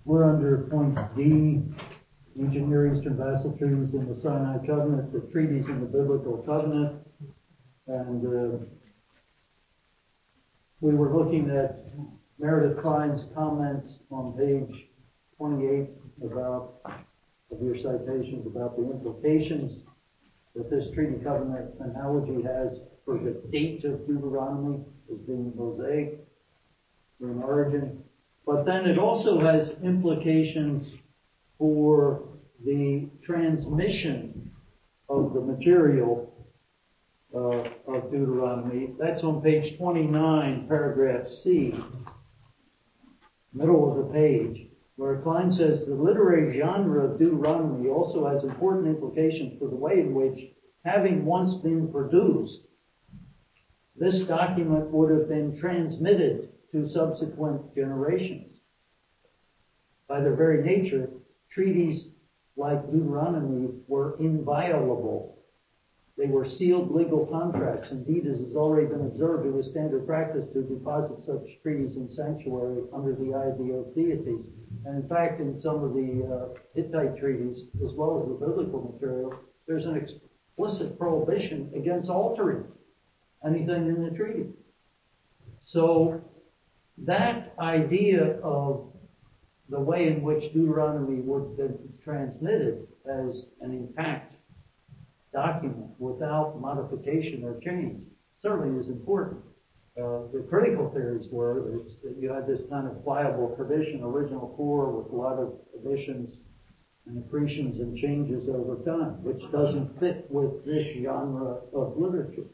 We're under point D, ancient Near Eastern vassal treaties in the Sinai Covenant, the treaties in the Biblical Covenant, and we were looking at Meredith Klein's comments on page 28 of your citations about the implications that this treaty covenant analogy has for the date of Deuteronomy as being Mosaic in origin. But then it also has implications for the transmission of the material of Deuteronomy. That's on page 29, paragraph C, middle of the page, where Klein says the literary genre of Deuteronomy also has important implications for the way in which, having once been produced, this document would have been transmitted to subsequent generations. By their very nature, treaties like Deuteronomy were inviolable. They were sealed legal contracts. Indeed, as has already been observed, it was standard practice to deposit such treaties in sanctuary under the eye of the oath deities. And in fact, in some of the Hittite treaties, as well as the biblical material, there's an explicit prohibition against altering anything in the treaty. So that idea of the way in which Deuteronomy would have been transmitted as an intact document without modification or change certainly is important. The critical theories were that you had this kind of pliable tradition, original core, with a lot of additions and accretions and changes over time, which doesn't fit with this genre of literature.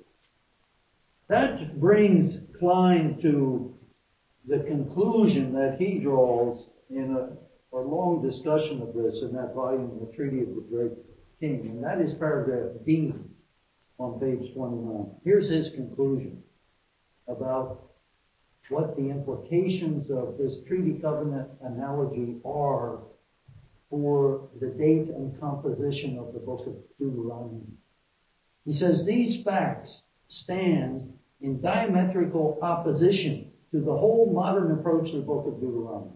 That brings Klein to the conclusion that he draws in a long discussion of this in that volume, The Treaty of the Great King, and that is paragraph D on page 29. Here's his conclusion about what the implications of this treaty covenant analogy are for the date and composition of the book of Deuteronomy. He says these facts stand in diametrical opposition to the whole modern approach to the book of Deuteronomy.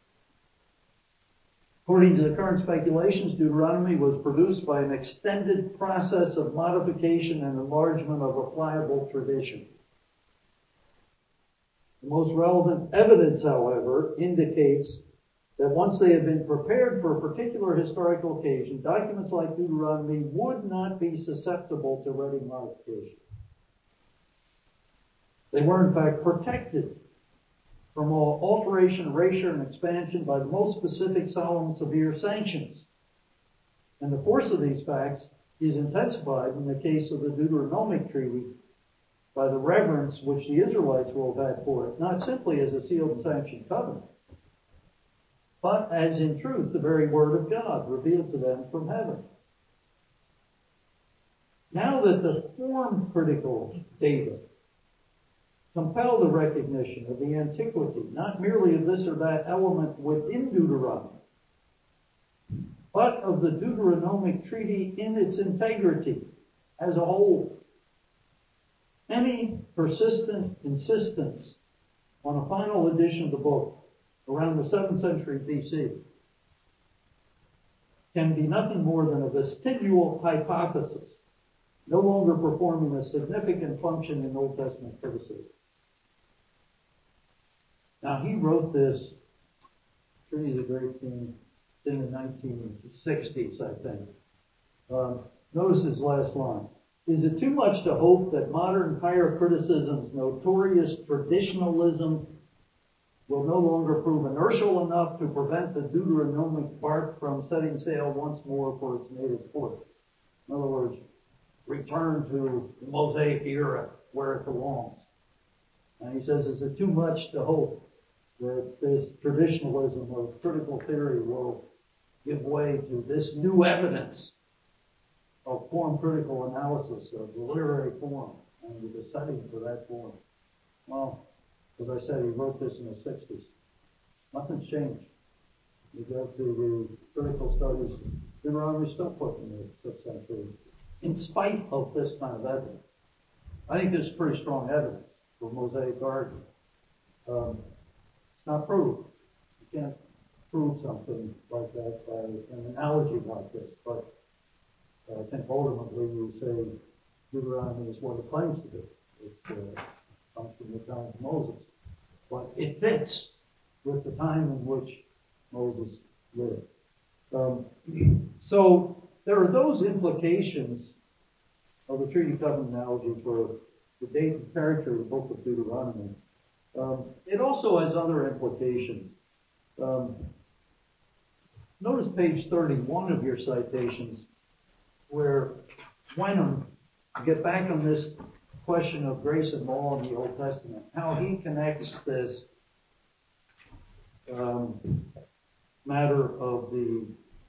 According to the current speculations, Deuteronomy was produced by an extended process of modification and enlargement of a pliable tradition. The most relevant evidence, however, indicates that once they had been prepared for a particular historical occasion, documents like Deuteronomy would not be susceptible to ready modification. They were, in fact, protected from all alteration, erasure, and expansion by the most specific, solemn, severe sanctions. And the force of these facts is intensified in the case of the Deuteronomic Treaty by the reverence which the Israelites will have had for it, not simply as a sealed and sanctioned covenant, but as in truth the very Word of God revealed to them from heaven. Now that the form critical data compel the recognition of the antiquity, not merely of this or that element within Deuteronomy, but of the Deuteronomic Treaty in its integrity as a whole. Any persistent insistence on a final edition of the book around the 7th century BC can be nothing more than a vestigial hypothesis, no longer performing a significant function in Old Testament criticism. Now, he wrote this, Treaty of the Great King, in the 1960s, I think. Notice his last line. Is it too much to hope that modern higher criticism's notorious traditionalism will no longer prove inertial enough to prevent the Deuteronomic bark from setting sail once more for its native port? In other words, return to the Mosaic era where it belongs. And he says, is it too much to hope that this traditionalism of critical theory will give way to this new evidence of form critical analysis of the literary form and the setting for that form? Well, as I said, he wrote this in the 60s. Nothing's changed. You go to the critical studies, Deuteronomy still put in the 6th century, in spite of this kind of evidence. I think this is pretty strong evidence for Mosaic argument. It's not proved. You can't prove something like that by an analogy like this, but I think ultimately we say Deuteronomy is what it claims to be. It comes from the time of Moses. But it fits with the time in which Moses lived. So there are those implications of the treaty covenant analogy for the date and character of the book of Deuteronomy. It also has other implications. Notice page 31 of your citations, where Wenham, get back on this question of grace and law in the Old Testament, how he connects this matter of the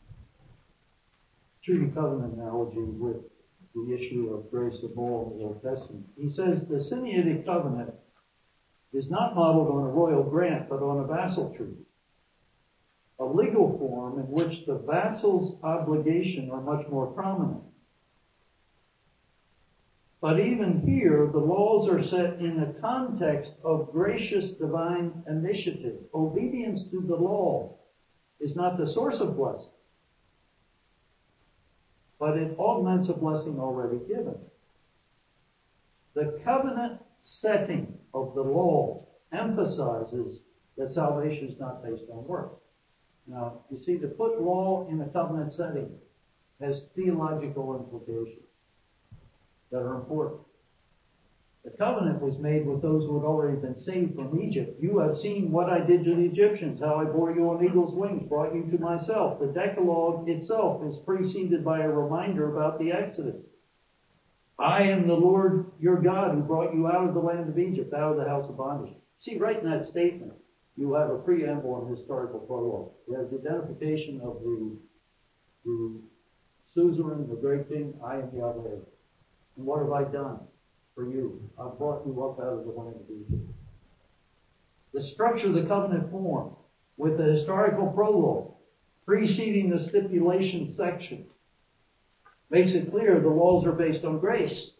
treaty covenant analogy with the issue of grace and law in the Old Testament. He says the Sinaitic covenant is not modeled on a royal grant, but on a vassal treaty, a legal form in which the vassal's obligations are much more prominent. But even here, the laws are set in the context of gracious divine initiative. Obedience to the law is not the source of blessing, but it augments a blessing already given. The covenant setting of the law emphasizes that salvation is not based on works. Now, you see, to put law in a covenant setting has theological implications that are important. The covenant was made with those who had already been saved from Egypt. You have seen what I did to the Egyptians, how I bore you on eagle's wings, brought you to myself. The Decalogue itself is preceded by a reminder about the Exodus. I am the Lord your God who brought you out of the land of Egypt, out of the house of bondage. See, right in that statement, you have a preamble and historical prologue. You have the identification of the suzerain, the great king, I am Yahweh. And what have I done for you? I've brought you up out of the land of Egypt. The structure of the covenant form with the historical prologue preceding the stipulation section makes it clear the laws are based on grace.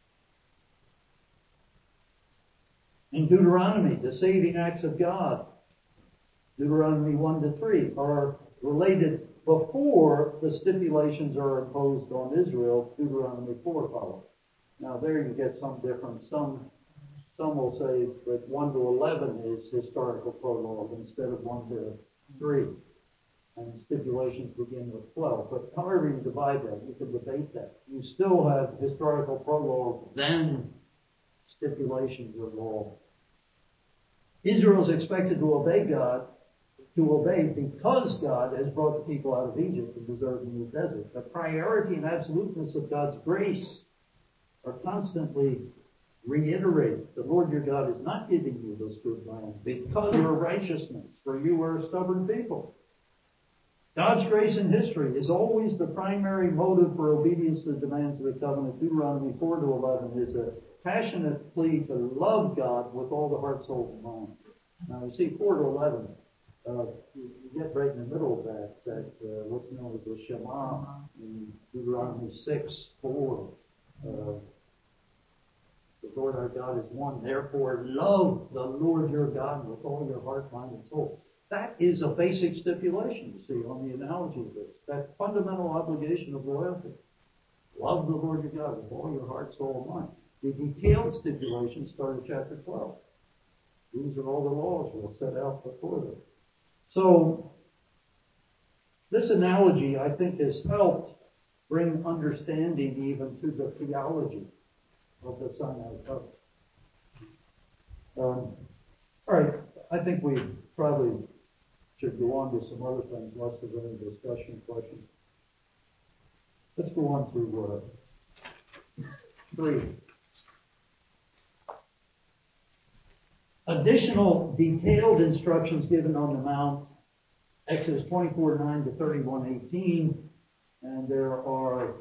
In Deuteronomy, the saving acts of God, Deuteronomy 1-3, are related before the stipulations are imposed on Israel. Deuteronomy 4 follows. Now there you get some difference. Some will say that 1-11 is historical prologue instead of 1-3. And stipulations begin with 12. But however you divide that, you can debate that. You still have historical prologue, then stipulations of law. Israel is expected to obey God, because God has brought the people out of Egypt and preserved them in the desert. The priority and absoluteness of God's grace are constantly reiterated. The Lord your God is not giving you this good land because of your righteousness, for you are a stubborn people. God's grace in history is always the primary motive for obedience to the demands of the covenant. Deuteronomy 4-11 is a passionate plea to love God with all the heart, soul, and mind. Now, you see, 4-11, you get right in the middle of that what's known as the Shema in Deuteronomy 6:4. The Lord our God is one. Therefore, love the Lord your God with all your heart, mind, and soul. That is a basic stipulation, you see, on the analogy of this. That fundamental obligation of loyalty. Love the Lord your God with all your heart, soul, and mind. The detailed stipulations start in chapter 12. These are all the laws we'll set out before them. So, this analogy, I think, has helped bring understanding even to the theology of the Sinai covenant. All right, I think we probably should go on to some other things, unless there's any discussion questions. Let's go on to 3. Additional detailed instructions given on the Mount, Exodus 24:9 to 31:18, and there are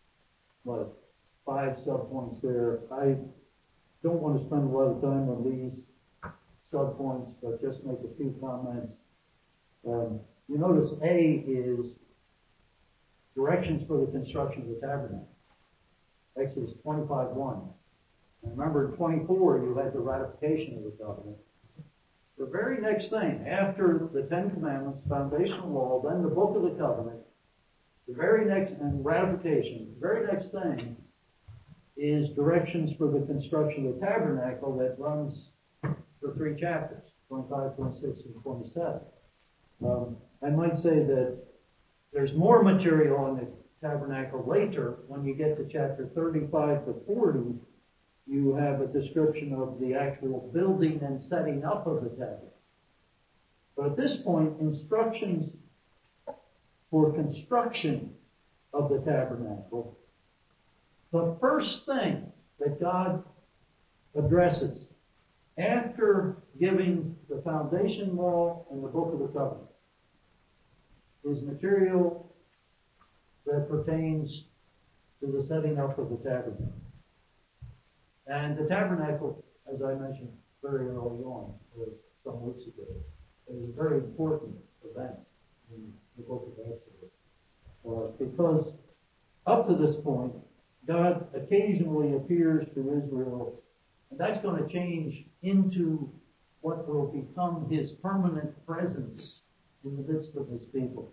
5 subpoints there. I don't want to spend a lot of time on these subpoints, but just make a few comments. You notice A is directions for the construction of the tabernacle. Exodus 25:1. And remember, in 24, you had the ratification of the covenant. The very next thing, after the Ten Commandments, foundational law, then the Book of the Covenant, the very next, and ratification, the very next thing is directions for the construction of the tabernacle that runs for 3 chapters, 25, 26, and 27. I might say that there's more material on the tabernacle later. When you get to chapter 35 to 40, you have a description of the actual building and setting up of the tabernacle. But at this point, instructions for construction of the tabernacle, the first thing that God addresses after giving the foundation law and the Book of the Covenant is material that pertains to the setting up of the tabernacle. And the tabernacle, as I mentioned very early on, some weeks ago, is a very important event in the book of Exodus. Because up to this point, God occasionally appears to Israel, and that's going to change into what will become his permanent presence in the midst of his people.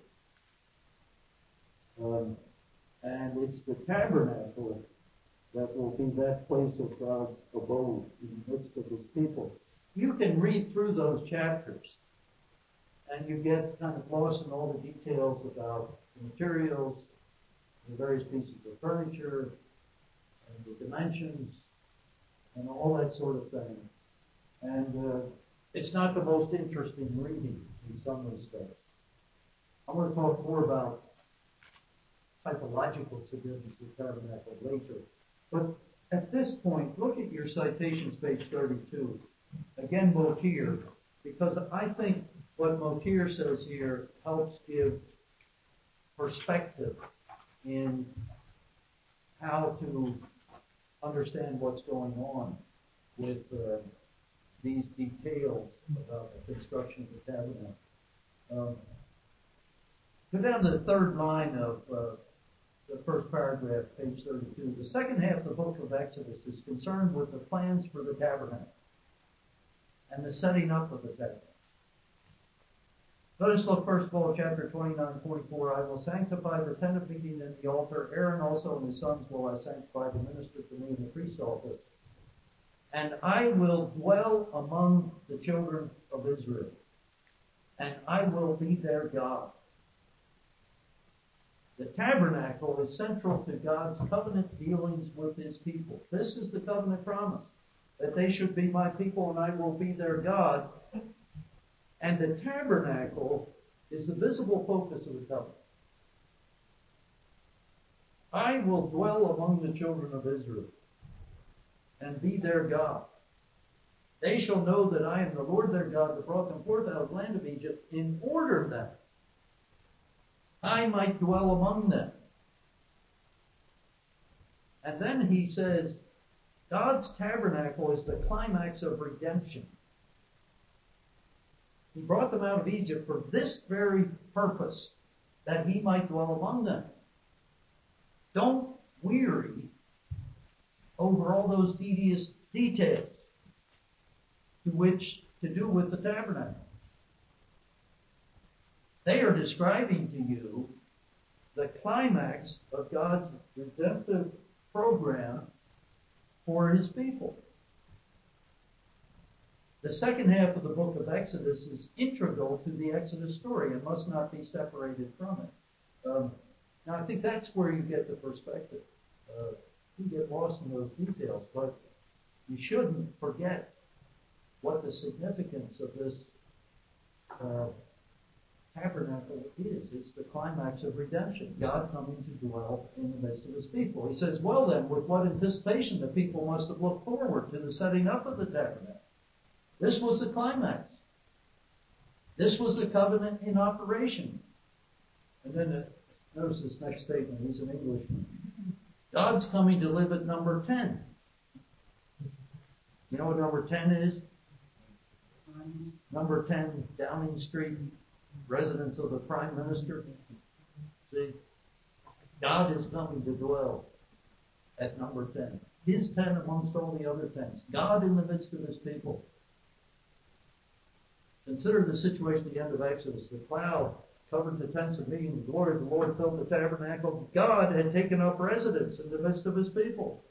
And it's the tabernacle that will be that place of God's abode in the midst of his people. You can read through those chapters, and you get kind of lost in all the details about the materials, the various pieces of furniture, and the dimensions, and all that sort of thing. And it's not the most interesting reading in some respects. I want to talk more about typological significance of the tabernacle later. But at this point, look at your citations, page 32. Again, Motir, because I think what Motir says here helps give perspective in how to understand what's going on with these details about the construction of the tabernacle. Go down to the third line of the first paragraph, page 32. The second half of the book of Exodus is concerned with the plans for the tabernacle and the setting up of the tabernacle. Let us look first of all at chapter 29, 44. I will sanctify the tent of meeting and the altar. Aaron also and his sons will I sanctify to minister to me in the priest's office. And I will dwell among the children of Israel, and I will be their God. The tabernacle is central to God's covenant dealings with his people. This is the covenant promise, that they should be my people and I will be their God. And the tabernacle is the visible focus of the covenant. I will dwell among the children of Israel and be their God. They shall know that I am the Lord their God that brought them forth out of the land of Egypt, in order that I might dwell among them. And then he says, God's tabernacle is the climax of redemption. He brought them out of Egypt for this very purpose, that he might dwell among them. Don't weary over all those tedious details to do with the tabernacle. They are describing to you the climax of God's redemptive program for his people. The second half of the book of Exodus is integral to the Exodus story and must not be separated from it. Now, I think that's where you get the perspective. You get lost in those details, but you shouldn't forget what the significance of this tabernacle is. It's the climax of redemption. God coming to dwell in the midst of his people. He says, well then, with what anticipation the people must have looked forward to the setting up of the tabernacle. This was the climax. This was the covenant in operation. And then notice this next statement. He's an Englishman. God's coming to live at number 10. You know what number 10 is? Number 10, Downing Street, residence of the Prime Minister. See, God is coming to dwell at number 10. His 10 amongst all the other 10s. God in the midst of his people. Consider the situation at the end of Exodus. The cloud covered the tents of meeting. The glory of the Lord filled the tabernacle. God had taken up residence in the midst of his people.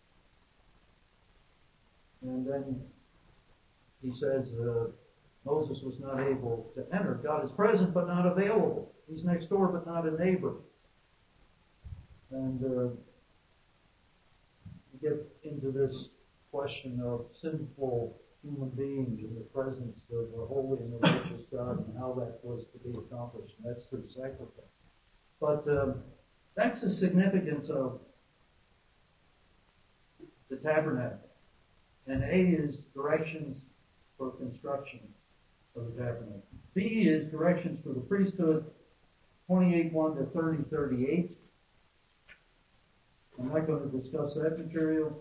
And then he says Moses was not able to enter. God is present but not available. He's next door but not a neighbor. And we get into this question of sinful human beings in the presence of a holy and a righteous God and how that was to be accomplished. And that's through sacrifice. But that's the significance of the tabernacle. And A is directions for construction of the tabernacle. B is directions for the priesthood, 28:1 to 30:38. I'm not going to discuss that material.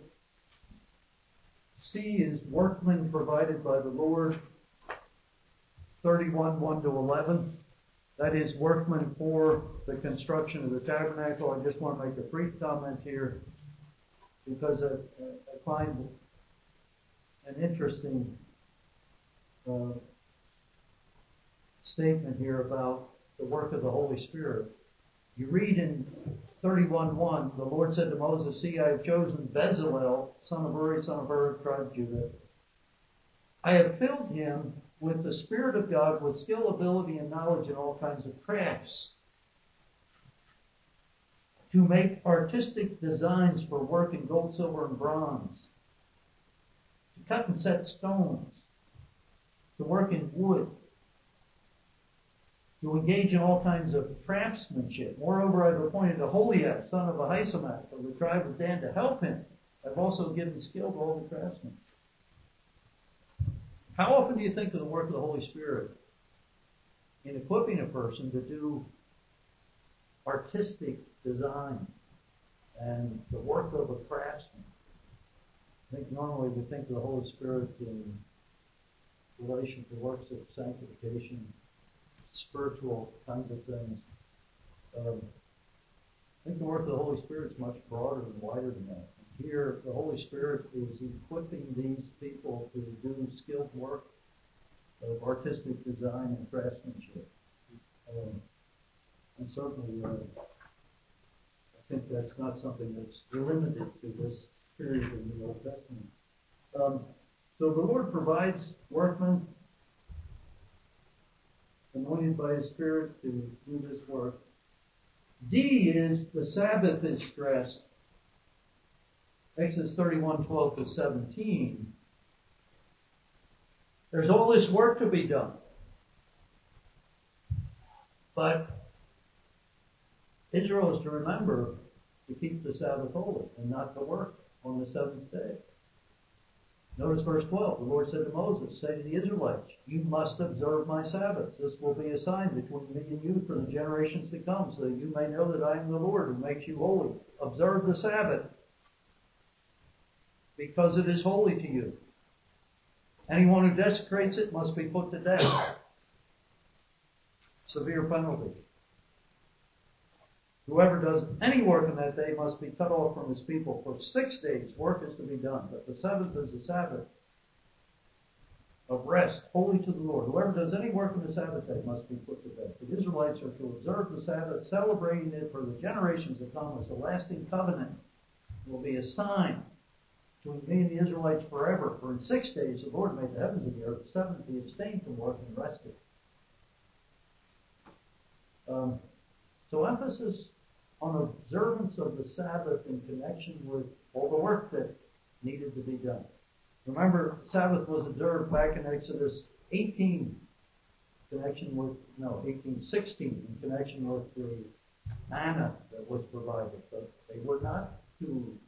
C is workmen provided by the Lord, 31:1 to 11. That is workmen for the construction of the tabernacle. I just want to make a brief comment here because I find an interesting statement here about the work of the Holy Spirit. You read in 31:1, the Lord said to Moses, "See, I have chosen Bezalel, son of Uri, son of Hur, tribe of Judah. I have filled him with the Spirit of God, with skill, ability, and knowledge in all kinds of crafts, to make artistic designs for work in gold, silver, and bronze, to cut and set stones, to work in wood, to engage in all kinds of craftsmanship. Moreover, I have appointed Aholiab, son of Ahisamach, of the tribe of Dan, to help him. I've also given skill to all the craftsmen." How often do you think of the work of the Holy Spirit in equipping a person to do artistic design and the work of a craftsman? I think normally we think of the Holy Spirit in relation to works of sanctification, spiritual kinds of things. I think the work of the Holy Spirit is much broader and wider than that. Here, the Holy Spirit is equipping these people to do skilled work of artistic design and craftsmanship. And certainly, I think that's not something that's limited to this period in the Old Testament. So the Lord provides workmen anointed by His Spirit to do this work. D is the Sabbath is stressed. Exodus 31:12 to 17. There's all this work to be done. But Israel is to remember to keep the Sabbath holy and not to work on the seventh day. Notice verse 12. The Lord said to Moses, "Say to the Israelites, you must observe my Sabbaths. This will be a sign between me and you for the generations to come, so that you may know that I am the Lord who makes you holy. Observe the Sabbath, because it is holy to you. Anyone who desecrates it must be put to death." Severe penalty. "Whoever does any work on that day must be cut off from his people. For 6 days work is to be done, but the seventh is the Sabbath of rest, holy to the Lord. Whoever does any work on the Sabbath day must be put to death." The Israelites are to observe the Sabbath, celebrating it for the generations to come as a lasting covenant. It will be a sign between me and the Israelites forever. For in 6 days the Lord made the heavens and the earth. The seventh He abstained from work and rested. So emphasis on observance of the Sabbath in connection with all the work that needed to be done. Remember, Sabbath was observed back in Exodus 18, 18:16, in connection with the manna that was provided. But they were not to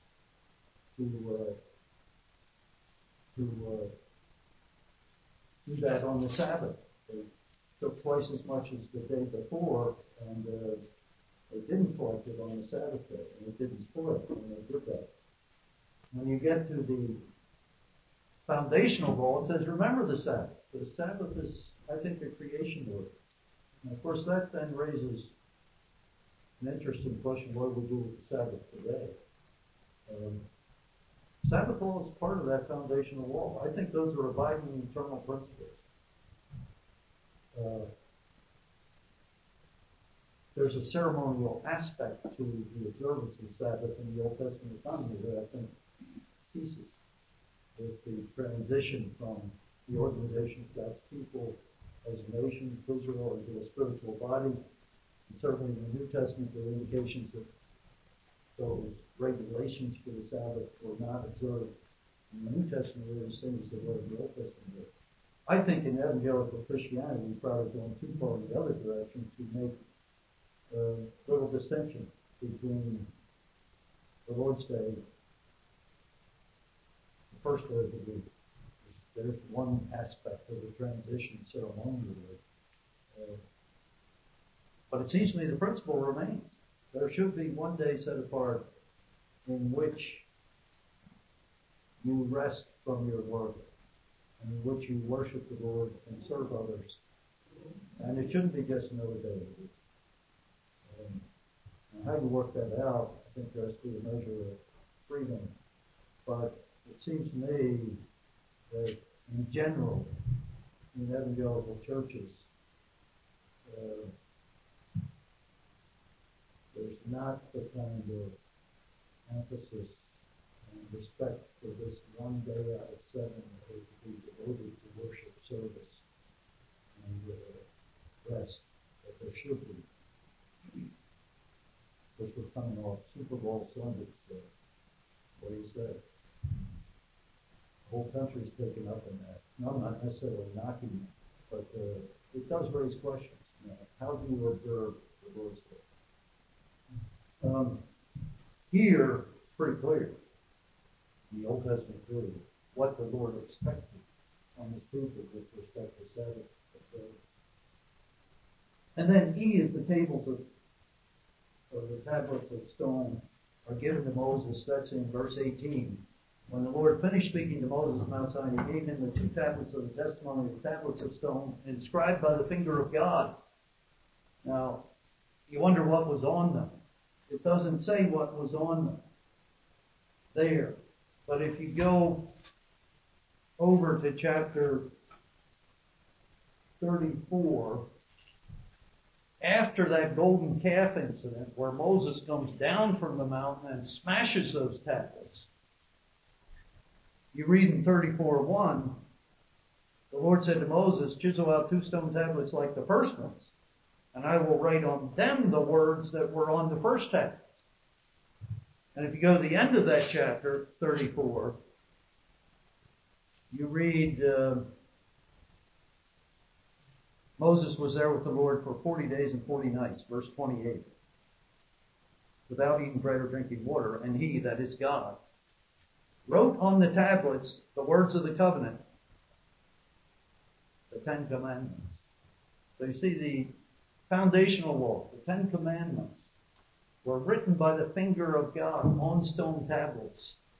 do that on the Sabbath. They took twice as much as the day before, and they didn't collect it on the Sabbath day, and it didn't spoil when they did that. When you get to the foundational law, it says, remember the Sabbath. The Sabbath is, I think, a creation work. And of course, that then raises an interesting question, what do we do with the Sabbath today? Sabbath law is part of that foundational law. I think those are abiding eternal principles. there's a ceremonial aspect to the observance of the Sabbath in the Old Testament economy that I think ceases with the transition from the organization of God's people as a nation, Israel, into a spiritual body. And certainly in the New Testament, there are indications that those regulations for the Sabbath were not observed in the New Testament were the same as they were in the Old Testament were. I think in evangelical Christianity, we've probably gone too far in the other direction to make little distinction between the Lord's Day, the first day of the week. There's one aspect of the transition ceremonially. But it seems to me the principle remains. There should be one day set apart in which you rest from your work and in which you worship the Lord and serve others. And it shouldn't be just another day of the week. And how you work that out, I think there has to be a measure of freedom. But it seems to me that in general, in evangelical churches, there's not the kind of emphasis and respect for this one day out of 7 that is to be devoted to worship, service, and rest that there should be. Because we're coming off Super Bowl Sunday, so what do you say? The whole country's taken up in that. No, I'm not necessarily knocking it, but it does raise questions. You know, how do you observe the Lord's Day? Here, it's pretty clear, in the Old Testament period, what the Lord expected on his people with respect to Sabbath. And then E is the tables of the tablets of stone are given to Moses. That's in verse 18. When the Lord finished speaking to Moses at Mount Sinai, he gave him the 2 tablets of the testimony, the tablets of stone, inscribed by the finger of God. Now, you wonder what was on them. It doesn't say what was on them there. But if you go over to chapter 34, after that golden calf incident where Moses comes down from the mountain and smashes those tablets, you read in 34:1, the Lord said to Moses, chisel out 2 stone tablets like the first ones, and I will write on them the words that were on the first tablets. And if you go to the end of that chapter, 34, you read, Moses was there with the Lord for 40 days and 40 nights, verse 28, without eating bread or drinking water, and he, that is God, wrote on the tablets the words of the covenant, the 10 Commandments. So you see the foundational law, the 10 Commandments, were written by the finger of God on stone tablets.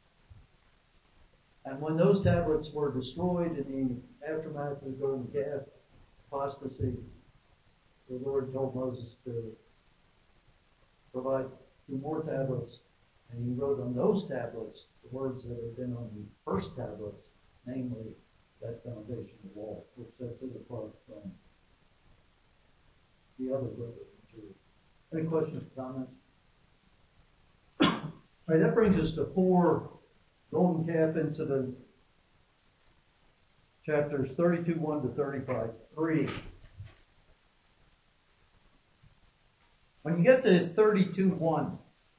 And when those tablets were destroyed in the aftermath of the golden calf apostasy, the Lord told Moses to provide 2 more tablets, and he wrote on those tablets the words that had been on the first tablets, namely that foundational law, which sets it apart from the other written material. Any questions or comments? All right, that brings us to 4 golden calf incidents, chapters 32:1 to 35:3. When you get to 32:1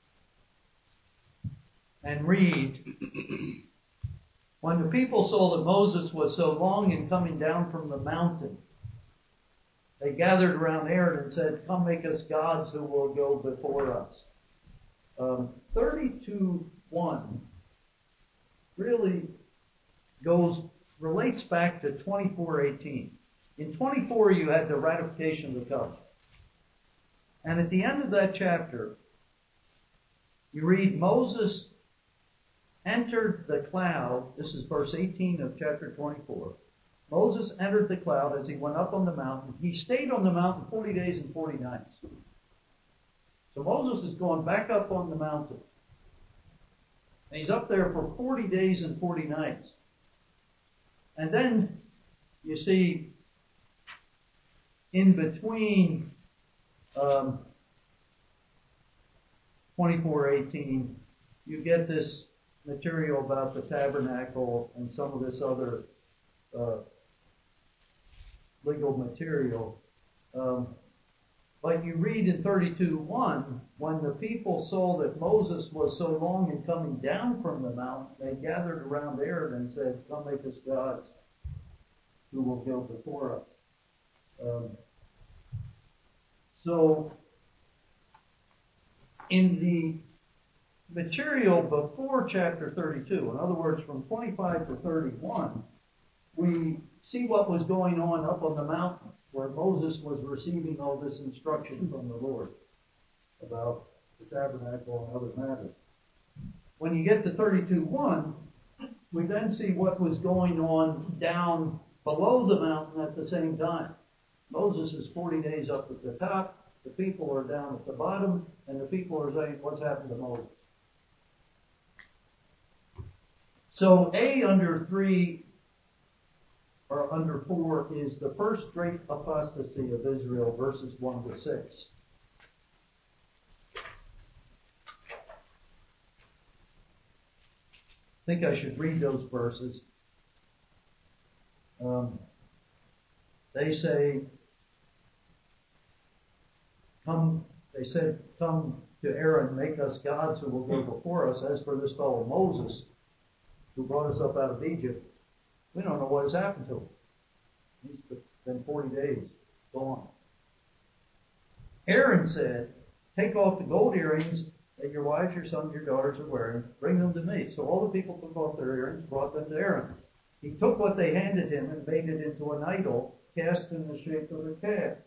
and read, when the people saw that Moses was so long in coming down from the mountain, they gathered around Aaron and said, come make us gods who will go before us. 32:1 really relates back to 24:18. In 24, you had the ratification of the covenant. And at the end of that chapter, you read, Moses entered the cloud. This is verse 18 of chapter 24. Moses entered the cloud as he went up on the mountain. He stayed on the mountain 40 days and 40 nights. So Moses is going back up on the mountain. And he's up there for 40 days and 40 nights. And then, you see, in between 24:18, you get this material about the tabernacle and some of this other legal material. But you read in 32:1, when the people saw that Moses was so long in coming down from the mountain, they gathered around Aaron and said, "Come make us gods who will go before us." So, in the material before chapter 32, in other words, from 25 to 31, we see what was going on up on the mountain where Moses was receiving all this instruction from the Lord about the tabernacle and other matters. When you get to 32:1, we then see what was going on down below the mountain at the same time. Moses is 40 days up at the top, the people are down at the bottom, and the people are saying, "What's happened to Moses?" So A under 3 or under 4 is the first great apostasy of Israel, verses 1 to 6. I think I should read those verses. They say, they said, "Come to Aaron, make us gods who will go before us. As for this fellow Moses, who brought us up out of Egypt, we don't know what has happened to him. He's been 40 days gone." Aaron said, "Take off the gold earrings that your wives, your sons, your daughters are wearing. Bring them to me." So all the people took off their earrings, brought them to Aaron. He took what they handed him and made it into an idol cast in the shape of a calf,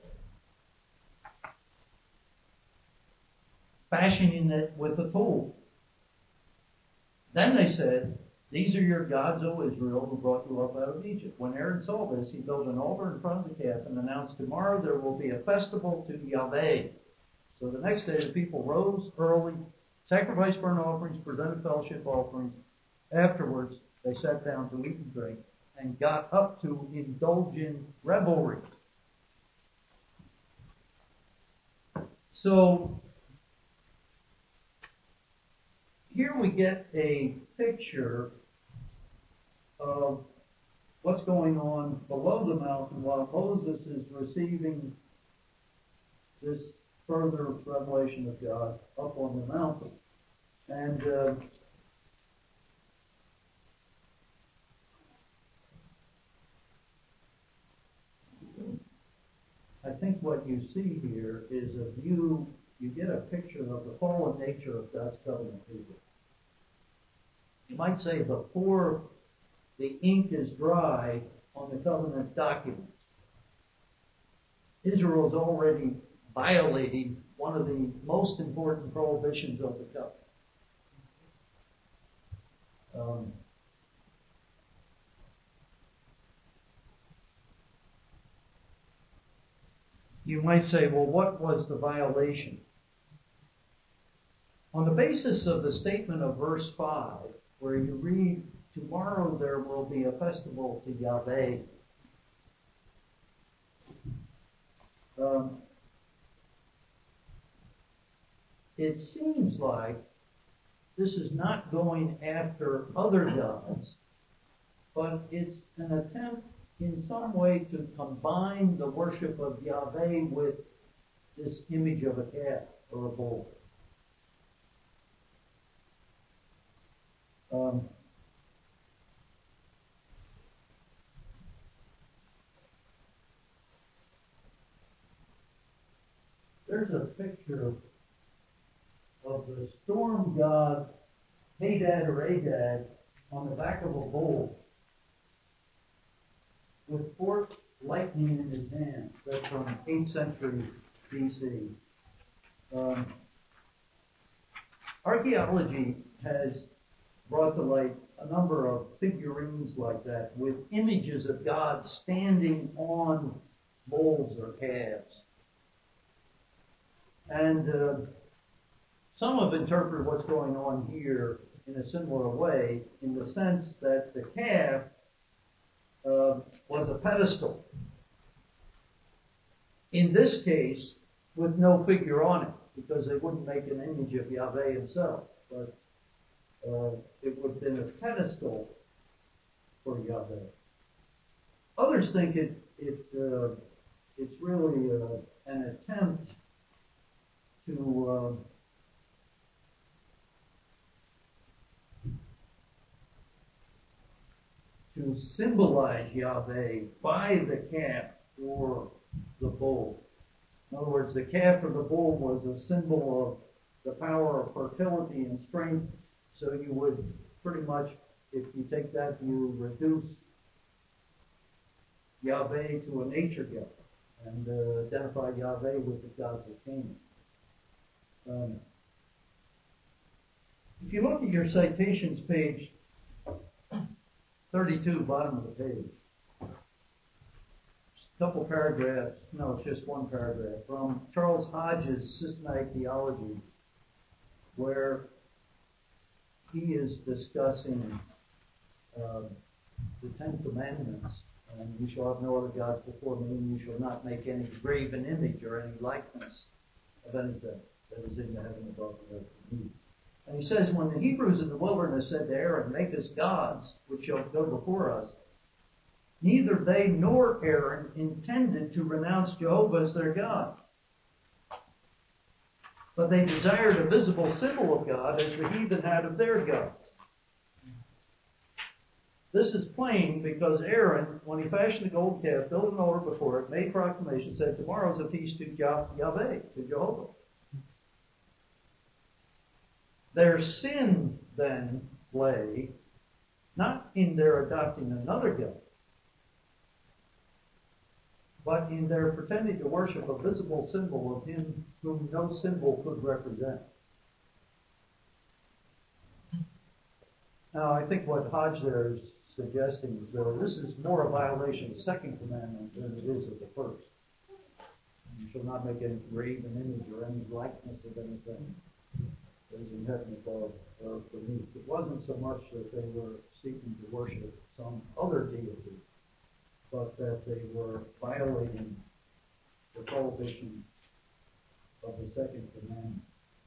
fashioning it with a tool. Then they said, "These are your gods, O Israel, who brought you up out of Egypt." When Aaron saw this, he built an altar in front of the calf and announced, "Tomorrow there will be a festival to Yahweh." So the next day the people rose early, sacrificed burnt offerings, presented fellowship offerings. Afterwards, they sat down to eat and drink and got up to indulge in revelry. So here we get a picture of what's going on below the mountain while Moses is receiving this further revelation of God up on the mountain. And I think what you see here is a view, you get a picture of the fallen nature of God's covenant people. You might say before the ink is dry on the covenant documents, Israel is already violating one of the most important prohibitions of the covenant. You might say, well, what was the violation? On the basis of the statement of verse 5, where you read, "Tomorrow there will be a festival to Yahweh," it seems like this is not going after other gods, but it's an attempt in some way to combine the worship of Yahweh with this image of a calf or a bull. There's a picture of the storm god Hadad or Adad on the back of a bull with forked lightning in his hand. That's from 8th century BC. Archaeology has brought to light a number of figurines like that with images of God standing on bulls or calves. And some have interpreted what's going on here in a similar way, in the sense that the calf was a pedestal. In this case, with no figure on it, because they wouldn't make an image of Yahweh himself, but it would have been a pedestal for Yahweh. Others think it's really an attempt to symbolize Yahweh by the calf or the bull. In other words, the calf or the bull was a symbol of the power of fertility and strength. So you would pretty much, if you take that view, reduce Yahweh to a nature god and identify Yahweh with the gods of Canaan. If you look at your citations, page 32, bottom of the page, a couple paragraphs, no, it's just one paragraph, from Charles Hodge's Systematic Theology, where he is discussing the Ten Commandments. And you shall have no other gods before me, and you shall not make any graven image or any likeness of anything that is in the heaven above the earth beneath. And he says, when the Hebrews in the wilderness said to Aaron, make us gods, which shall go before us, neither they nor Aaron intended to renounce Jehovah as their God. But they desired a visible symbol of God as the heathen had of their gods. This is plain because Aaron, when he fashioned the gold calf, built an altar before it, made proclamation, said, tomorrow is a feast to Yahweh, to Jehovah. Their sin then lay not in their adopting another God, but in their pretending to worship a visible symbol of him whom no symbol could represent. Now, I think what Hodge there is suggesting is that this is more a violation of the second commandment than it is of the first. You shall not make any graven image or any likeness of anything that is in heaven above or beneath. It wasn't so much that they were seeking to worship some other deity, but that they were violating the prohibition of the second commandment.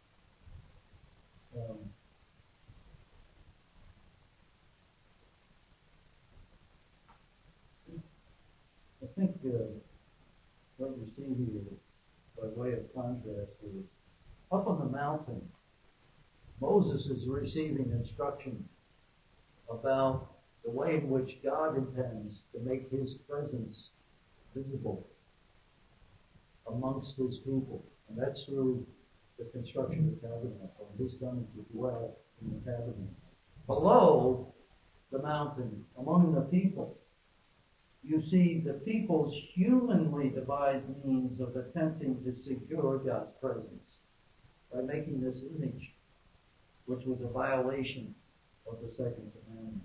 I think what you see here, by way of contrast, is up on the mountain, Moses is receiving instruction about the way in which God intends to make his presence visible amongst his people. And that's through the construction of the tabernacle, and his coming to dwell in the tabernacle. Below the mountain, among the people, you see the people's humanly devised means of attempting to secure God's presence by making this image, which was a violation of the second commandment.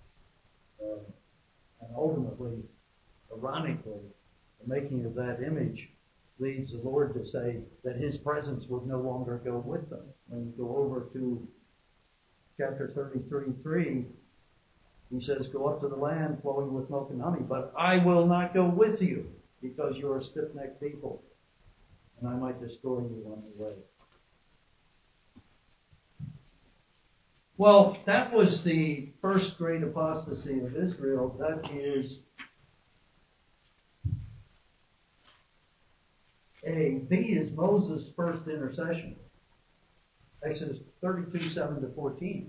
And ultimately, ironically, the making of that image leads the Lord to say that his presence would no longer go with them. When you go over to chapter 33:3, he says, go up to the land flowing with milk and honey, but I will not go with you because you are a stiff-necked people, and I might destroy you on the way. Well, that was the first great apostasy of Israel. That is A. B is Moses' first intercession. Exodus 32:7-14.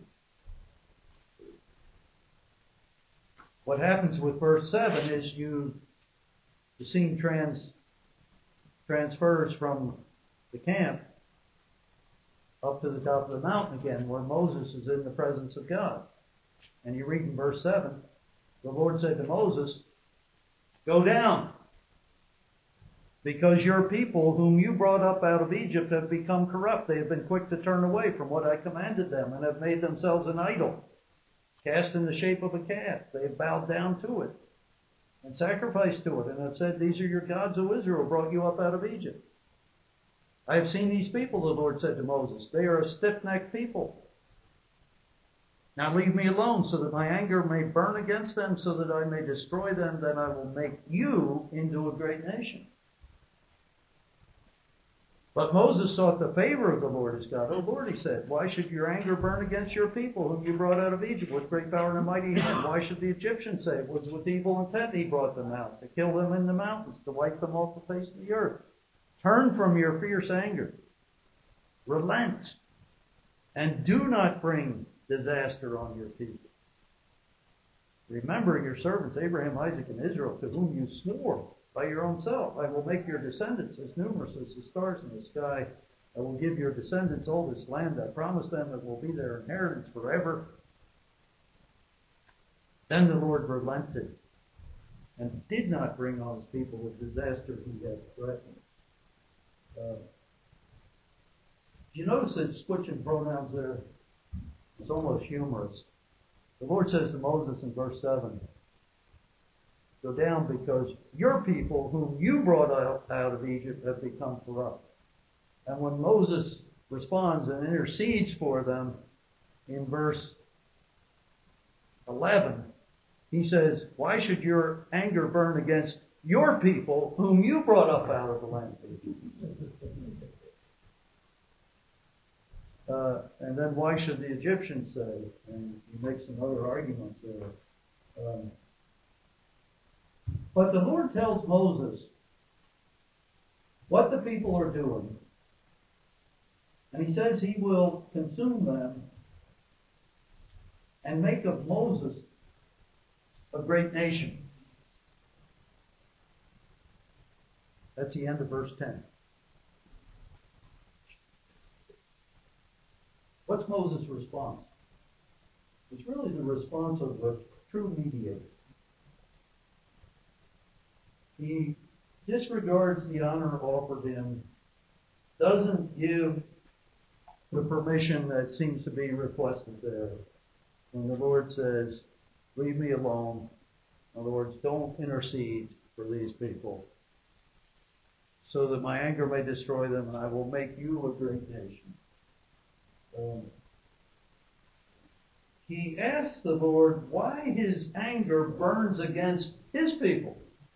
What happens with verse 7 is the scene transfers from the camp up to the top of the mountain again, where Moses is in the presence of God. And you read in verse 7, the Lord said to Moses, go down, because your people whom you brought up out of Egypt have become corrupt. They have been quick to turn away from what I commanded them and have made themselves an idol, cast in the shape of a calf. They have bowed down to it and sacrificed to it and have said, these are your gods, O Israel, brought you up out of Egypt. I have seen these people, the Lord said to Moses. They are a stiff-necked people. Now leave me alone so that my anger may burn against them, so that I may destroy them. Then I will make you into a great nation. But Moses sought the favor of the Lord his God. Oh Lord, he said, why should your anger burn against your people whom you brought out of Egypt with great power and a mighty hand? Why should the Egyptians say it was with evil intent he brought them out, to kill them in the mountains, to wipe them off the face of the earth? Turn from your fierce anger. Relent. And do not bring disaster on your people. Remember your servants, Abraham, Isaac, and Israel, to whom you swore by your own self. I will make your descendants as numerous as the stars in the sky. I will give your descendants all this land. I promise them it will be their inheritance forever. Then the Lord relented and did not bring on his people the disaster he had threatened. You notice that switching pronouns there? It's almost humorous. The Lord says to Moses in verse 7, go down because your people whom you brought out of Egypt have become corrupt. And when Moses responds and intercedes for them in verse 11, he says, why should your anger burn against your people whom you brought up out of the land of Egypt? And then why should the Egyptians say? And he makes some other arguments there. But the Lord tells Moses what the people are doing. And he says he will consume them and make of Moses a great nation. That's the end of verse 10. What's Moses' response? It's really the response of a true mediator. He disregards the honor offered him, doesn't give the permission that seems to be requested there. When the Lord says, leave me alone. In other words, don't intercede for these people, so that my anger may destroy them and I will make you a great nation. He asks the Lord why his anger burns against his people,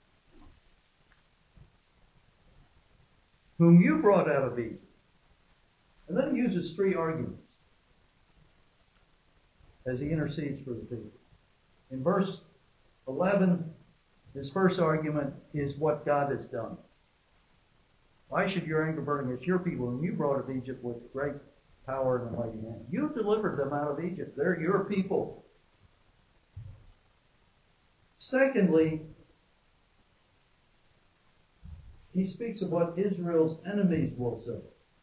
whom you brought out of Egypt. And then he uses three arguments as he intercedes for the people. In verse 11, his first argument is what God has done. Why should your anger burn against your people whom you brought out of Egypt with great power and a mighty hand? You delivered them out of Egypt. They're your people. Secondly, he speaks of what Israel's enemies will say.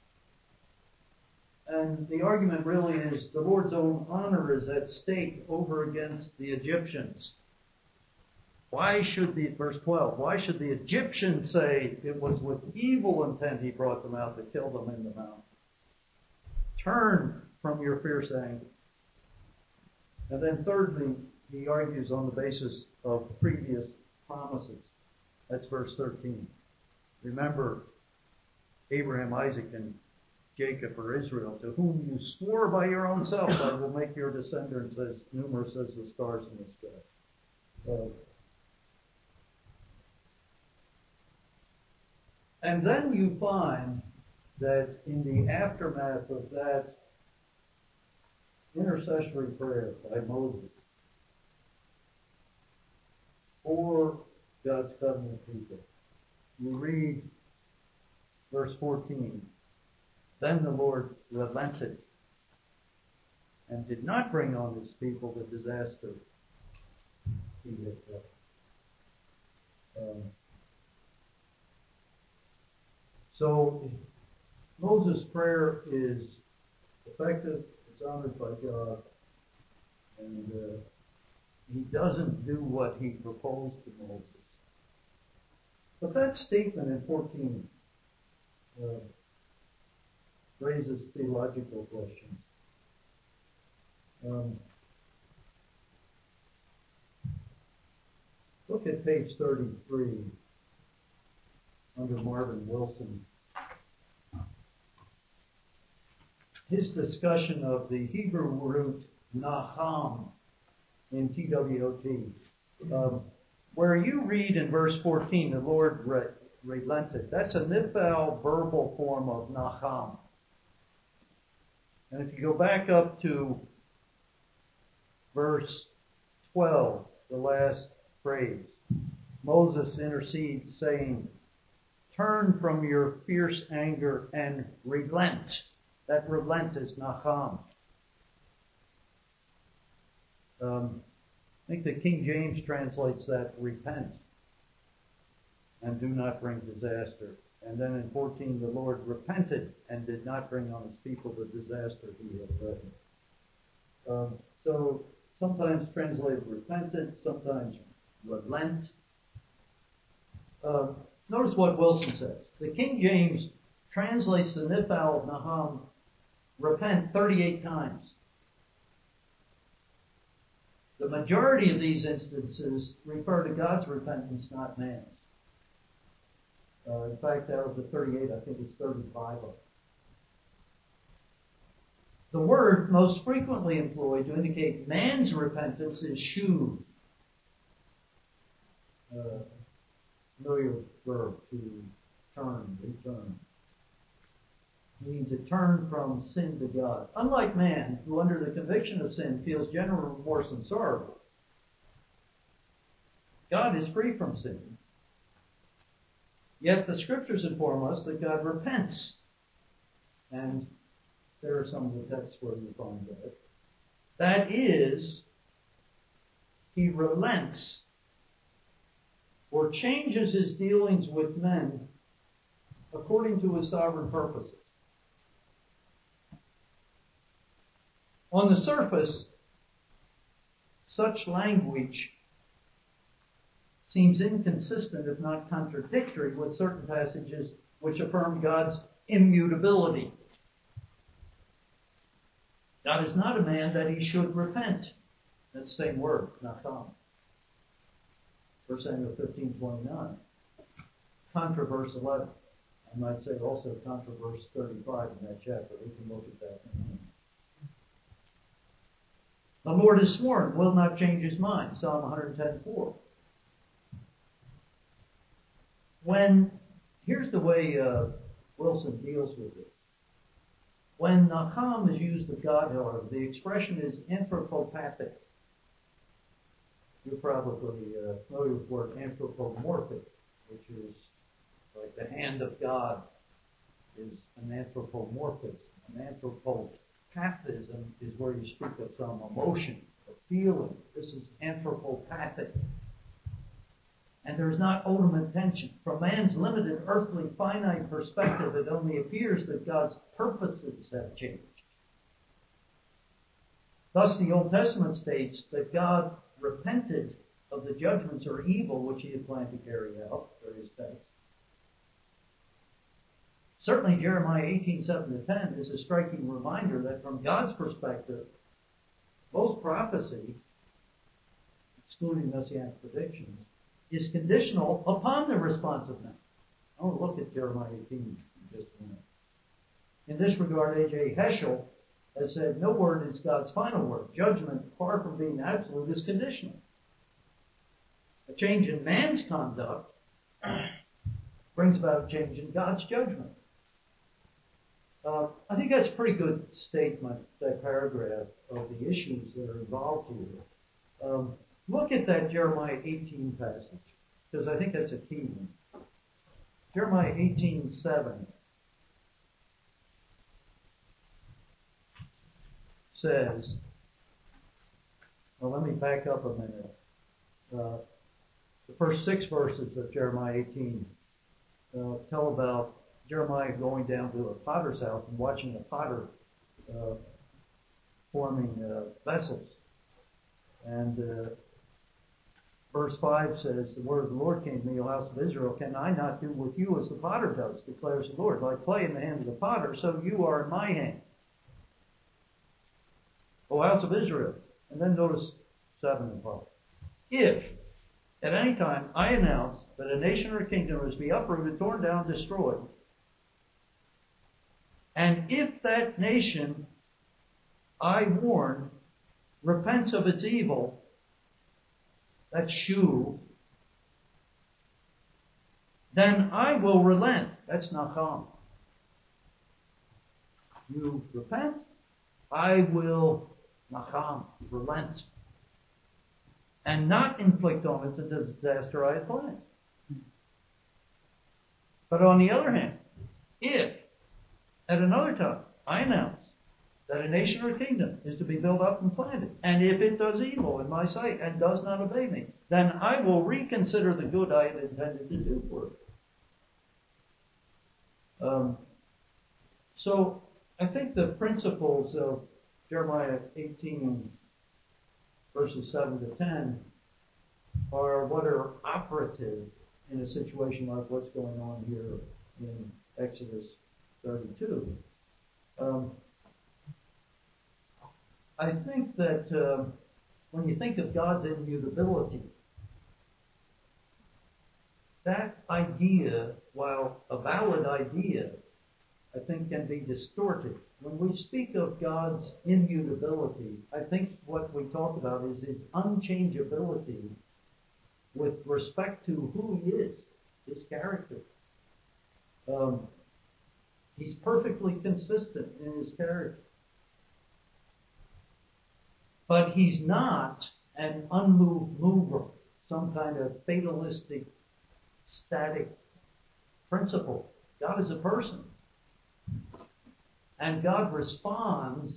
And the argument really is the Lord's own honor is at stake over against the Egyptians. Why should verse 12, why should the Egyptians say it was with evil intent he brought them out to kill them in the mountain? Turn from your fierce anger. And then thirdly, he argues on the basis of previous promises. That's verse 13. Remember, Abraham, Isaac, and Jacob, or Israel, to whom you swore by your own self, I will make your descendants as numerous as the stars in the sky. And then you find that in the aftermath of that intercessory prayer by Moses for God's covenant people, you read verse 14, then the Lord relented and did not bring on his people the disaster he had done. So Moses' prayer is effective, it's honored by God, and he doesn't do what he proposed to Moses. But that statement in 14 raises theological questions. Look at page 33 under Marvin Wilson. His discussion of the Hebrew root Naham in TWOT. Where you read in verse 14, the Lord relented. That's a Niphal verbal form of Naham. And if you go back up to verse 12, the last phrase, Moses intercedes saying, "Turn from your fierce anger and relent." That relent is Naham. I think the King James translates that repent and do not bring disaster. And then in 14, the Lord repented and did not bring on his people the disaster he had threatened. So sometimes translated repented, sometimes relent. Notice what Wilson says. The King James translates the Niphal of Naham, repent, 38 times. The majority of these instances refer to God's repentance, not man's. In fact, out of the 38, I think it's 35 of them. The word most frequently employed to indicate man's repentance is shuv. Familiar verb, to turn, return. It means to turn from sin to God. Unlike man, who under the conviction of sin feels general remorse and sorrow, God is free from sin. Yet the Scriptures inform us that God repents. And there are some of the texts where you find that. That is, he relents or changes his dealings with men according to his sovereign purposes. On the surface, such language seems inconsistent, if not contradictory, with certain passages which affirm God's immutability. God is not a man that he should repent. That same word, Naham. 1 Samuel 15:29. Contra verse 11. I might say also contra verse 35 in that chapter. We can look at that in a minute. The Lord has sworn, will not change his mind. Psalm 110:4. Here's the way Wilson deals with this. When Naham is used of God, however, the expression is anthropopathic. You're probably familiar with the word anthropomorphic, which is like the hand of God is an anthropomorphism. An anthropopathism is where you speak of some emotion or feeling. This is anthropopathic. And there is not ultimate tension. From man's limited earthly finite perspective, it only appears that God's purposes have changed. Thus, the Old Testament states that God repented of the judgments or evil which he had planned to carry out, various texts. Certainly, Jeremiah 18:7-10 is a striking reminder that from God's perspective, most prophecy, excluding messianic predictions, is conditional upon the response of men. I want to look at Jeremiah 18 in just a minute. In this regard, A.J. Heschel has said, no word is God's final word. Judgment, far from being absolute, is conditional. A change in man's conduct brings about a change in God's judgment. I think that's a pretty good statement, that paragraph, of the issues that are involved here. Look at that Jeremiah 18 passage, because I think that's a key one. Jeremiah 18:7 says, well, let me back up a minute. The first 6 verses of Jeremiah 18 tell about Jeremiah going down to a potter's house and watching a potter forming vessels. And verse 5 says, the word of the Lord came to me, O house of Israel, can I not do with you as the potter does, declares the Lord. Like clay in the hand of the potter, so you are in my hand, O house of Israel. And then notice 7 and 5. If at any time I announce that a nation or a kingdom is to be uprooted, torn down, destroyed, and if that nation I warn repents of its evil, that's shuv, then I will relent. That's nacham. You repent, I will nacham, relent, and not inflict on it the disaster I had planned. But on the other hand, if at another time I announce that a nation or a kingdom is to be built up and planted, and if it does evil in my sight and does not obey me, then I will reconsider the good I had intended to do for it. So I think the principles of Jeremiah 18, verses 7 to 10, are what are operative in a situation like what's going on here in Exodus 32. I think that when you think of God's immutability, that idea, while a valid idea, I think can be distorted. When we speak of God's immutability, I think what we talk about is his unchangeability with respect to who he is, his character. He's perfectly consistent in his character. But he's not an unmoved mover, some kind of fatalistic, static principle. God is a person. And God responds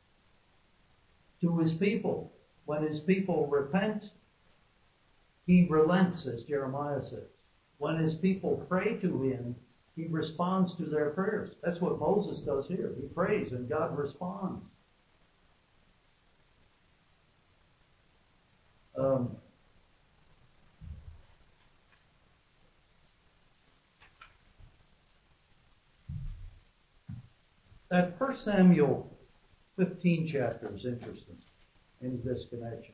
to his people. When his people repent, he relents, as Jeremiah says. When his people pray to him, he responds to their prayers. That's what Moses does here. He prays and God responds. That 1 Samuel 15 chapter is interesting in this connection.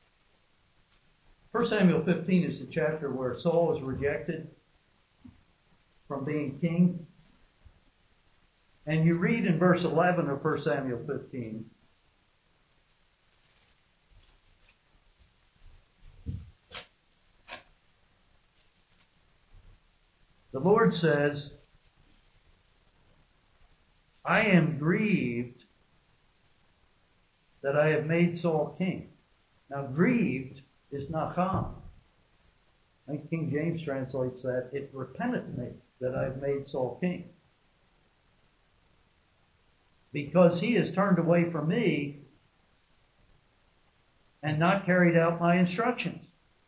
1 Samuel 15 is the chapter where Saul is rejected from being king. And you read in verse 11 of 1 Samuel 15, the Lord says, I am grieved that I have made Saul king. Now, grieved is nacham. I think King James translates that, it repenteth me that I have made Saul king. Because he has turned away from me and not carried out my instructions.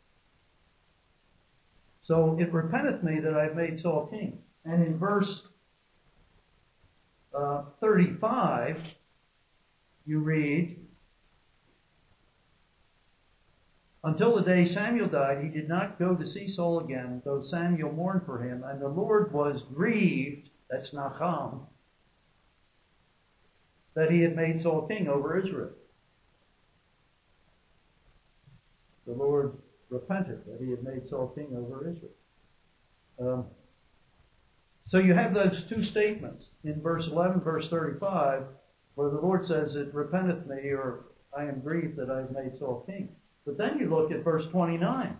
So it repenteth me that I have made Saul king. And in verse 35, you read, until the day Samuel died, he did not go to see Saul again, though Samuel mourned for him. And the Lord was grieved, that's nacham, that he had made Saul king over Israel. The Lord repented that he had made Saul king over Israel. So you have those two statements in verse 11, verse 35, where the Lord says, it repenteth me, or I am grieved that I have made Saul king. But then you look at verse 29.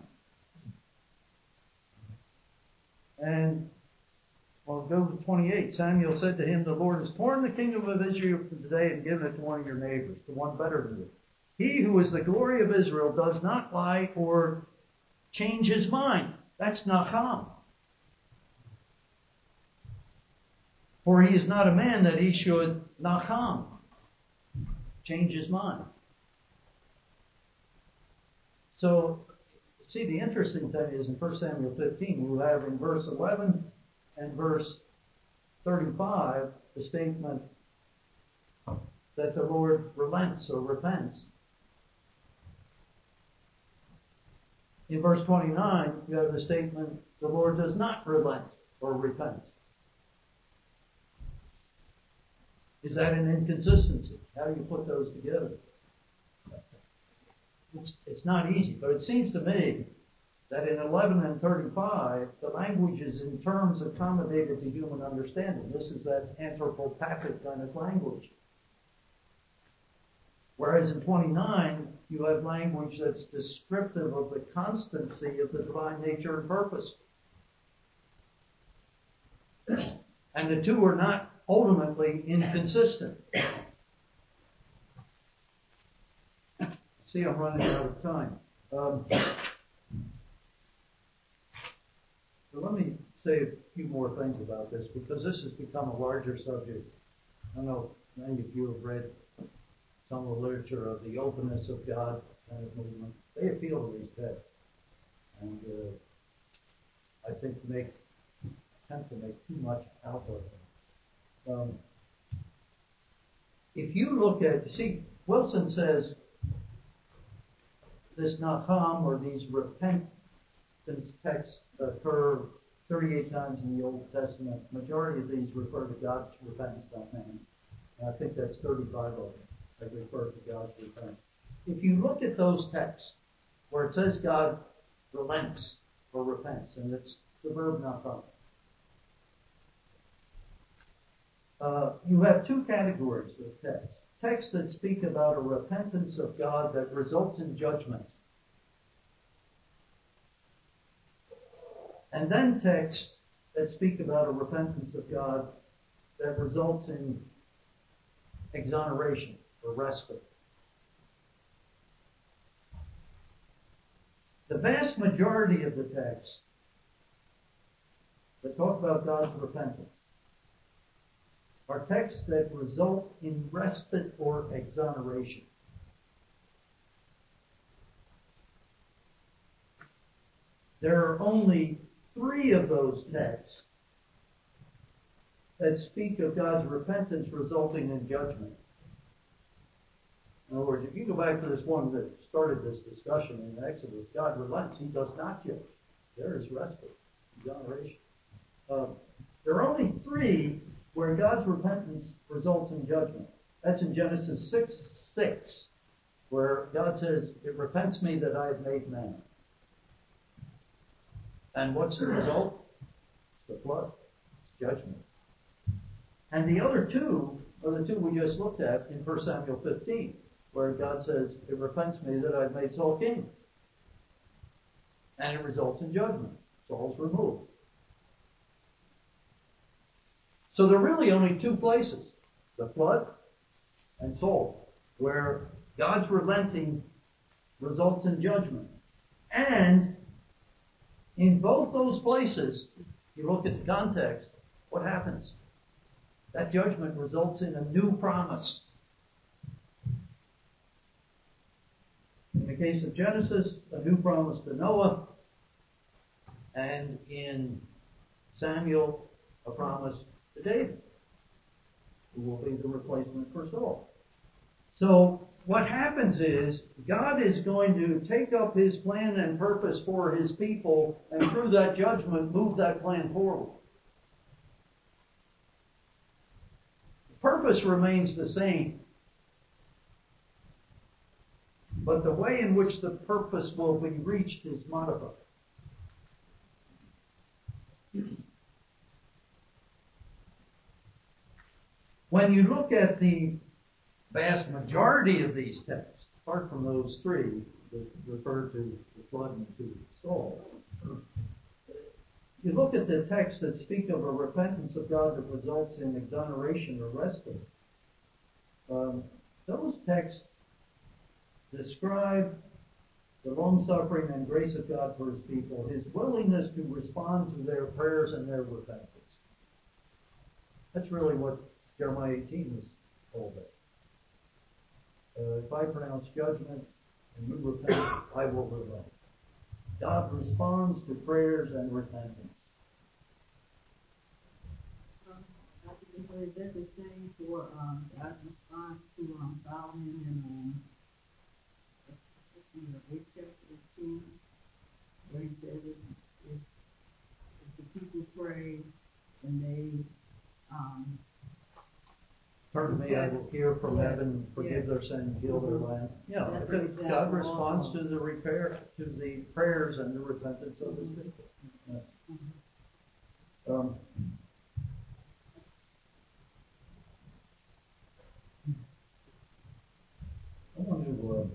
And, well, go to 28. Samuel said to him, the Lord has torn the kingdom of Israel from today and given it to one of your neighbors, to one better than you. He who is the glory of Israel does not lie or change his mind. That's nacham. For he is not a man that he should nacham, change his mind. So, see, the interesting thing is in 1 Samuel 15, you have in verse 11 and verse 35 the statement that the Lord relents or repents. In verse 29, you have the statement, the Lord does not relent or repent. Is that an inconsistency? How do you put those together? It's not easy, but it seems to me that in 11 and 35, the language is in terms accommodated to human understanding. This is that anthropopathic kind of language. Whereas in 29, you have language that's descriptive of the constancy of the divine nature and purpose. And the two are not ultimately inconsistent. See, I'm running out of time. So let me say a few more things about this, because this has become a larger subject. I know many of you have read some of the literature of the openness of God kind of movement. They appeal to these texts. And I think attempt to make too much out of them. If you look at, see, Wilson says this Nahum, or these repentance texts occur 38 times in the Old Testament. Majority of these refer to God's repentance, not man. And I think that's 35 of them that refer to God's repentance. If you look at those texts where it says God relents or repents, and it's the verb Nahum, you have two categories of texts. Texts that speak about a repentance of God that results in judgment. And then texts that speak about a repentance of God that results in exoneration or respite. The vast majority of the texts that talk about God's repentance are texts that result in respite or exoneration. There are only 3 of those texts that speak of God's repentance resulting in judgment. In other words, if you go back to this one that started this discussion in Exodus, God relents, He does not judge. There is respite, exoneration. There are only 3 where God's repentance results in judgment. That's in Genesis 6:6, where God says, "It repents me that I have made man." And what's the result? It's the flood. It's judgment. And the other 2 are the 2 we just looked at in 1 Samuel 15, where God says, "It repents me that I've made Saul king." And it results in judgment. Saul's removed. So there are really only 2 places, the flood and Saul, where God's relenting results in judgment. And in both those places, you look at the context, what happens? That judgment results in a new promise. In the case of Genesis, a new promise to Noah, and in Samuel, a promise to David, who will be the replacement for Saul. So what happens is God is going to take up His plan and purpose for His people, and through that judgment move that plan forward. The purpose remains the same, but the way in which the purpose will be reached is modified. When you look at the vast majority of these texts, apart from those 3 that refer to the flood and to Saul, you look at the texts that speak of a repentance of God that results in exoneration or respite. Those texts describe the long-suffering and grace of God for His people, His willingness to respond to their prayers and their repentance. That's really what Jeremiah 18 is all about. If I pronounce judgment and you repent, I will relent. God responds to prayers and repentance. Is that the same for God's response to Solomon and the 8th chapter of Kings, where He said if the people pray and they turn to me, I will hear from heaven, forgive their sin, heal their land. Yeah, because God responds to the prayers and the repentance of His people. Yes. I want to,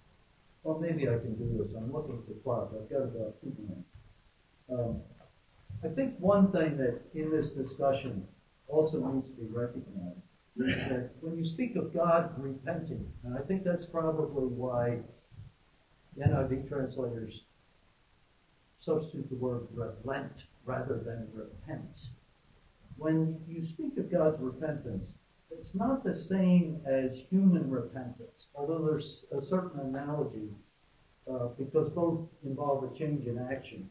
well, maybe I can do this. I'm looking at the clock. I've got about 2 minutes. I think one thing that in this discussion also needs to be recognized is that when you speak of God repenting, and I think that's probably why the NIV translators substitute the word relent rather than repent. When you speak of God's repentance, it's not the same as human repentance, although there's a certain analogy because both involve a change in action.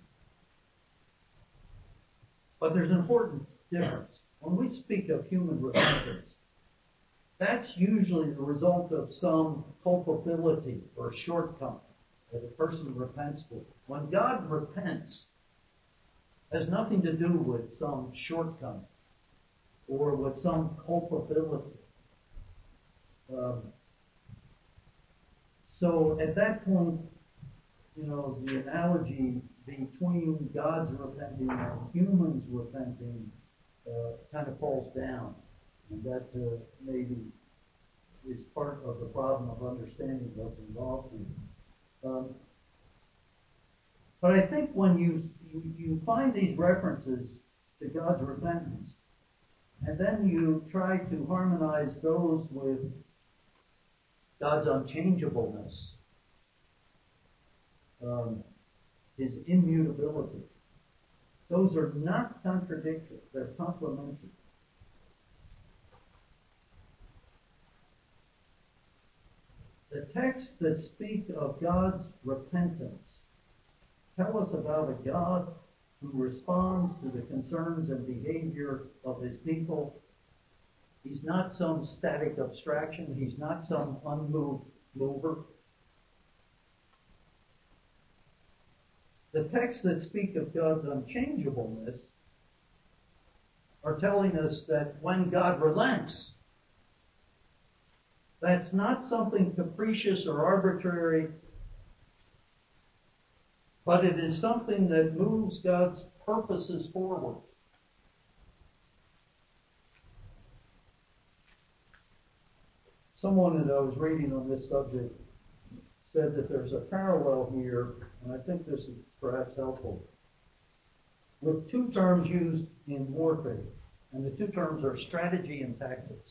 But there's an important difference. When we speak of human repentance, that's usually the result of some culpability or shortcoming that a person repents for. When God repents, it has nothing to do with some shortcoming or with some culpability. So at that point, the analogy between God's repenting and humans repenting kind of falls down. And that maybe is part of the problem of understanding what's involved here. But I think when you find these references to God's repentance, and then you try to harmonize those with God's unchangeableness, His immutability, those are not contradictory, they're complementary. The texts that speak of God's repentance tell us about a God who responds to the concerns and behavior of His people. He's not some static abstraction. He's not some unmoved mover. The texts that speak of God's unchangeableness are telling us that when God relents, that's not something capricious or arbitrary, but it is something that moves God's purposes forward. Someone that I was reading on this subject said that there's a parallel here, and I think this is perhaps helpful, with two terms used in warfare, and the two terms are strategy and tactics.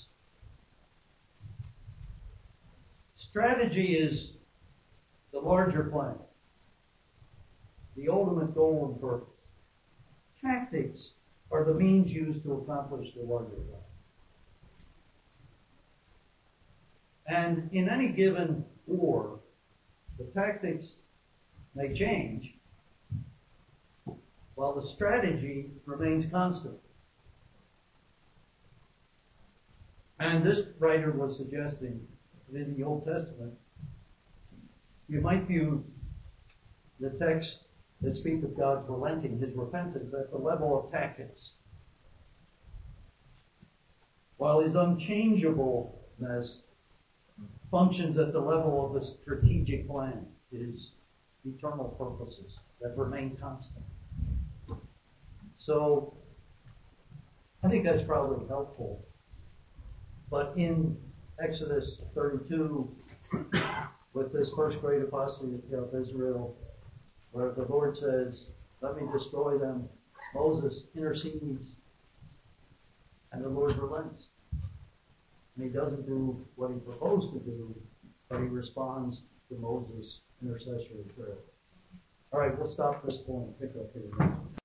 Strategy is the larger plan, the ultimate goal and purpose. Tactics are the means used to accomplish the larger plan. And in any given war, the tactics may change while the strategy remains constant. And this writer was suggesting that in the Old Testament, you might view the text that speak of God's relenting, His repentance, at the level of tactics, while His unchangeableness functions at the level of the strategic plan, His eternal purposes that remain constant. So, I think that's probably helpful. But in Exodus 32, with this first great apostasy of Israel, where the Lord says, "Let me destroy them," Moses intercedes, and the Lord relents. And He doesn't do what He proposed to do, but He responds to Moses' intercessory prayer. All right, we'll stop this point and pick up here.